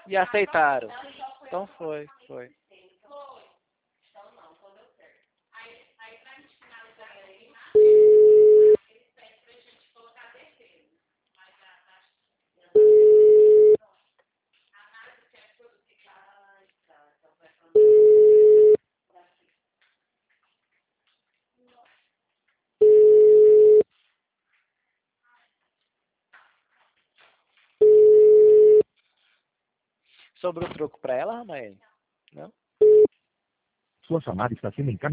E aceitaram. Então foi. Sobrou troco pra ela, Ramael? Não? Sua chamada está sendo encaminhada.